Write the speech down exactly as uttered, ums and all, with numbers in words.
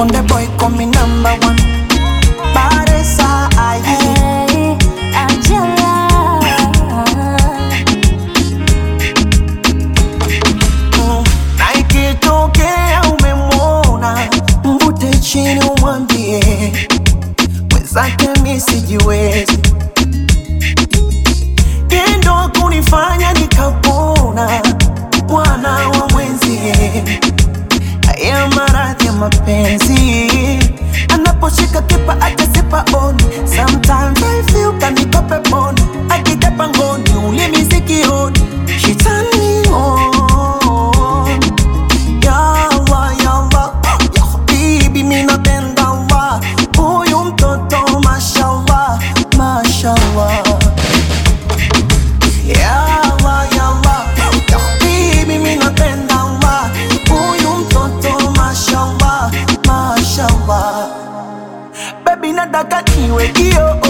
Konde boy call me number one. Baresa aye. Hey, Angela. Mm, na ikitokea umemwona, mvute chini umwambie mwenzake mi sijiwezi. Tendo kunifanya nikapona, mwana wa mwenzie. Haya maradhi ya mapenzi, anaposhika kipa atasipa oni. Sometimes I feel kanikope poni, akija pangoni ulimi sikioni. She turn me on. Ya Allah, ya Allah, ya habibi mi napenda Allah. Huyu mtoto mashallah, mashallah. Ya Allah, ya Allah, ya habibi mi napenda Allah. Huyu mtoto mashallah, mashallah. Baby nataka niwe kio,